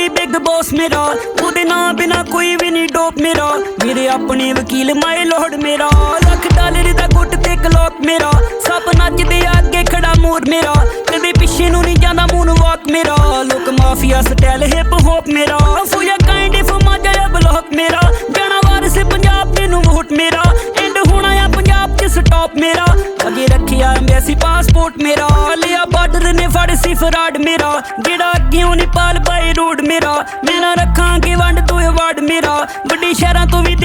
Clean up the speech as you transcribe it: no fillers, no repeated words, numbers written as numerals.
The big boss मेरा, ओदे नां बिना कोई भी नहीं डोप मेरा। मेरे अपने वकील माय लॉर्ड मेरा, $1 दा गुट ते क्लॉक मेरा। सब नचदे अगे खड़ा मोर मेरा, कदे पिछे नूं नहीं जांदा मून वॉक मेरा। लोक माफिया स्टाइल हिप हॉप मेरा, फुया काइंड इफ माजा ब्लॉक मेरा। जाना वारिस पंजाब मैनू वोट मेरा, एंड होना आ पंजाब च स्टॉप मेरा। अगे रखिया एम्बेसी पासपोर्ट मेरा, लिया बार्डर ने फड़ सी फराड मेरा। जेड़ा अग्गेओं नेपाल बाई रोड मेरा, मैं ना रखांगे वंड तो अवार्ड मेरा। बड़े शहरां तो भी